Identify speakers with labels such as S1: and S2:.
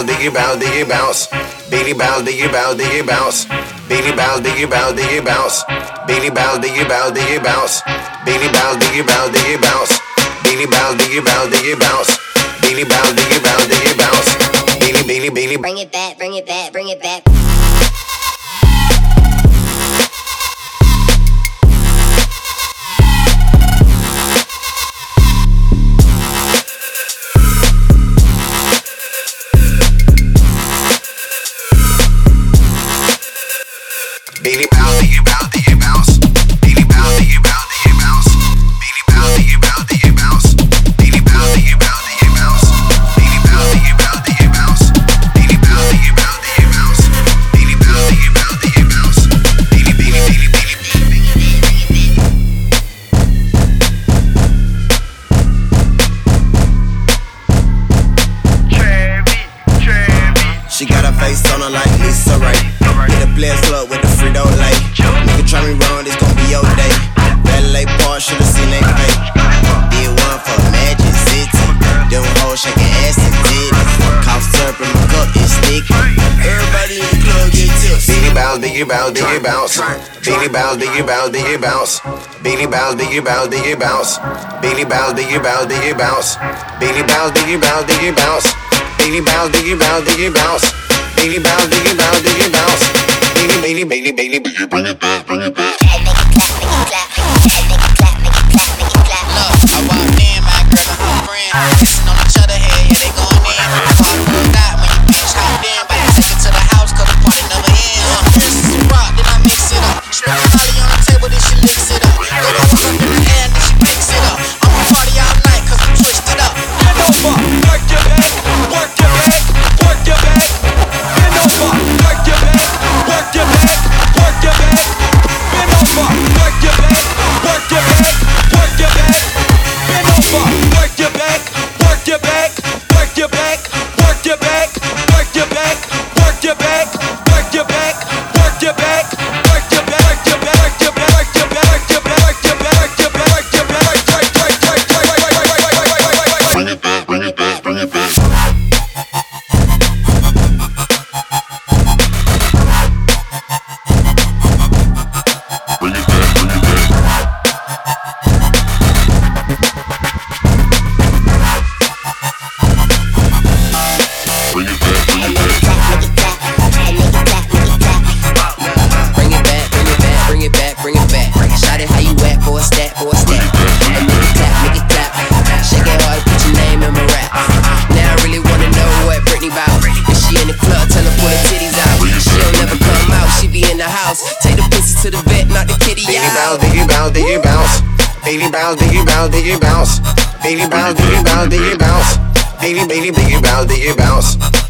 S1: bounce, diggy bounce, diggy bounce. Baby bounce, diggy bounce, diggy bounce. Baby bounce, diggy bounce, diggy bounce. Baby bounce, diggy bounce, diggy bounce. Baby bounce, diggy bounce, diggy bounce. Baby bounce, diggy bounce, diggy bounce. Baby bounce, diggy bounce, diggy bounce. Baby.
S2: Bring it back, bring it back, bring it back.
S1: Baby bounce, diggy bounce, diggy bounce. Baby bounce, diggy bounce, diggy bounce. Baby bounce, diggy bounce, diggy bounce. Baby bounce, diggy bounce, diggy bounce. Baby bounce, diggy bounce, diggy bounce. Baby bounce, diggy bounce, diggy bounce. Baby bounce, diggy bounce, diggy bounce. Baby.
S3: She got her face on her like Lisa Ray. Hit the Players Club with the Frito-Lay. Nigga try me wrong, this gon' be your day. Valet Park, should've seen they pay. Did one for Magic City. Them hoes shaking ass and titties. Cough syrup in my cup, it's sticky. Everybody in the club get tips.
S1: Baby bounce, diggy bounce, diggy bounce. Baby bounce, diggy bounce, diggy bounce. Baby bounce, diggy bounce, diggy bounce. Baby bounce, diggy bounce, diggy bounce. Baby bounce, diggy bounce, diggy bounce. Baby bounce, diggy bounce, diggy bounce. Baby bounce, diggy bounce, diggy bounce. Baby.
S2: Bring it back, bring it back. Make it clap, make it clap. Make it clap, make it clap, make it clap.
S4: Look, I walked in, my girl and her friend kissing on each other head, yeah, they going in. All pulled out when you bitch hopped in. But I take it to the house, cause the party never ends. This is some rock, then I mix it up. Spread the molly on the table, then she licks it up. Go up in the air, then she picks it up. I'ma party all night, cause we twist it up.
S5: Bend over, work your back, work your back, work your back. Bend over, work your back, work your back, work your back. Bend over, work your back, work your back, work your back. Bend over, work your back, work your back, work your back, work your back, work your back, work your back, work your back, work your back, work your back, work your back, work your back, work your back, work your back, work your back, work your back, work your back,
S2: Bring it back, bring it back, bring it back.
S4: Bring it back. Shout it how you at for a stat, for a stat. And make it clap. Shake it hard, put your name in my rap. Now I really wanna know what Britney bout. If she in the club, tell her pull her titties out. She'll never come out, she be in the house. Take the pussy to the vet, knock the kitty out.
S1: Baby bounce, diggy bounce, diggy bounce. Baby bounce, diggy bounce, diggy bounce. Baby bounce, diggy bounce, diggy bounce. Baby bounce, diggy bounce.